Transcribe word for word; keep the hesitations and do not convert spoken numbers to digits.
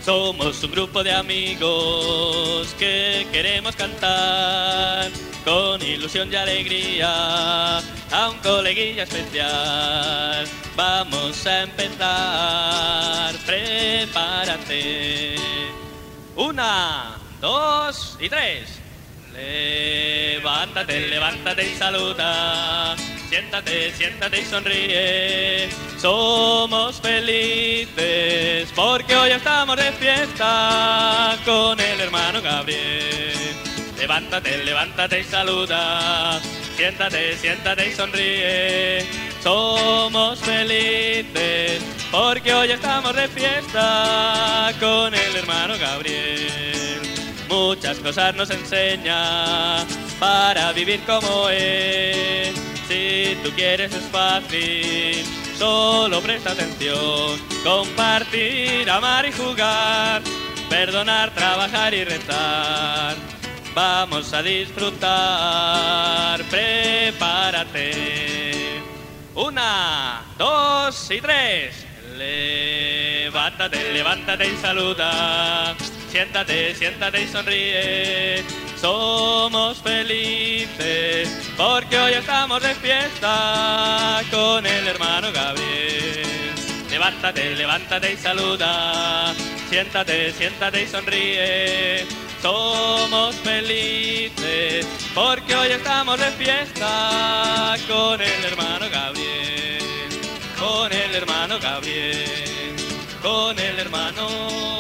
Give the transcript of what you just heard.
Somos un grupo de amigos que queremos cantar con ilusión y alegría a un coleguilla especial. Vamos a empezar, prepárate. Una, dos y tres. Levántate, levántate y saluda. Siéntate, siéntate y sonríe. Somos felices porque hoy estamos de fiesta con el hermano Gabriel. Levántate, levántate y saluda. Siéntate, siéntate y sonríe. Somos felices porque hoy estamos de fiesta con el hermano Gabriel. Muchas cosas nos enseña para vivir como él. Si tú quieres es fácil, solo presta atención. Compartir, amar y jugar, perdonar, trabajar y rezar. Vamos a disfrutar, prepárate. Una, dos y tres. Levántate, levántate y saluda. Siéntate, siéntate y sonríe. Somos felices porque hoy estamos de fiesta con el hermano Gabriel. Levántate, levántate y saluda. Siéntate, siéntate y sonríe. Somos felices porque hoy estamos de fiesta con el hermano Gabriel. Con el hermano Gabriel. Con el hermano